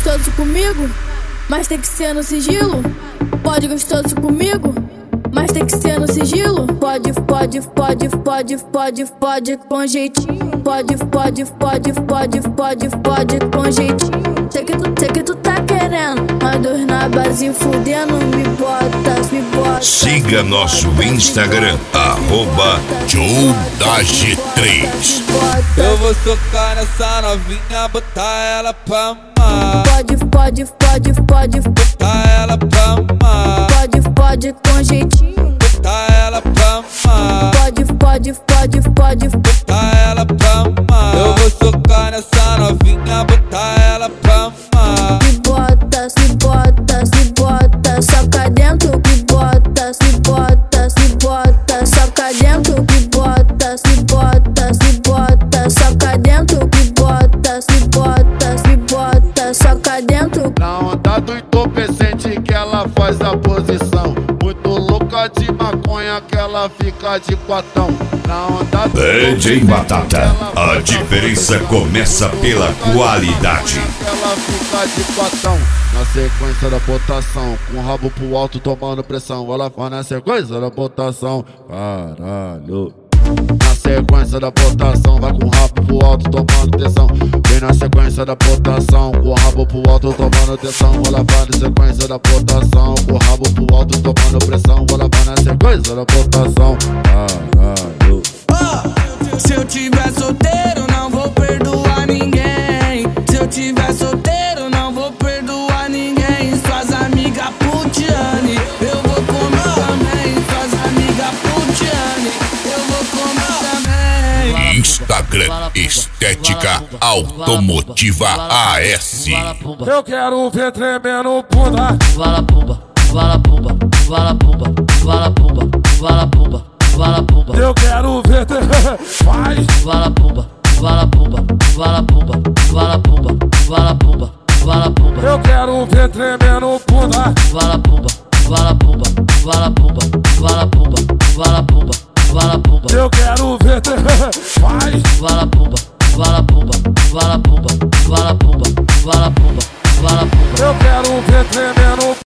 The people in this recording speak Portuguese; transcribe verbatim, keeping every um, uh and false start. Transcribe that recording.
gostoso comigo, mas tem que ser no sigilo. Pode gostoso comigo, mas tem que ser no sigilo. Pode, pode, pode, pode, pode, pode com jeitinho. Pode, pode, pode, pode, pode, pode com jeitinho. Sei que tu, sei que tu tá querendo, mas dois na base fudendo. Me bota, me bota. Siga nosso Instagram, arroba Joe da G três. Eu vou socar nessa novinha, botar ela pra amar. Pode, pode, pode, pode, botar ela pra amar. Pode, pode com jeitinho. Botar ela pra amar. Pode, pode, pode, pode, botar ela pra amar. Eu vou socar nessa novinha, botar ela pra amar. Me bota, me bota, me bota, soca dentro. Me bota, me bota, me bota, soca dentro. Me bota, me bota, me bota, soca dentro. Me bota, me bota, me bota, soca dentro. Na onda do entorpecente que ela faz a posição. Muito louca de maconha que ela fica de quatão. Na onda do D J Batata, a diferença começa pela qualidade. Ela fica de quatão. Na sequência da botação, com o rabo pro alto tomando pressão. Ela faz na sequência da botação. Caralho. Na sequência da botação, vai com o rabo pro alto tomando tensão. Vem na sequência da botação, com o rabo pro alto tomando tensão. Ela vai na sequência da botação, com o rabo pro alto tomando pressão. Ela vai na sequência da botação. Caralho. Oh, se eu tiver solteiro, não vou perdoar ninguém. Se eu tiver solteiro, não vou perdoar ninguém. Suas amigas putiane, eu vou comer também. Suas amigas putiane, eu vou comer também. Instagram Estética Automotiva A S. Eu quero ver tremendo bunda. Vala pumba, vala pumba, vala pumba, vala pumba, vala pumba, vala pumba. Eu quero ver tremendo. Faz. Vala pumba, vala pumba, vala pumba, vala pumba, vala pumba, vala pumba. Eu quero ver tremendo bunda. Vala pumba, vala pumba, vala pumba, vala pumba, vala pumba, vala pumba. Eu quero ver tremendo. Faz. Vala pumba, vala pumba, vala pumba, vala pumba, vala pumba, vala pumba. Eu quero ver tremendo.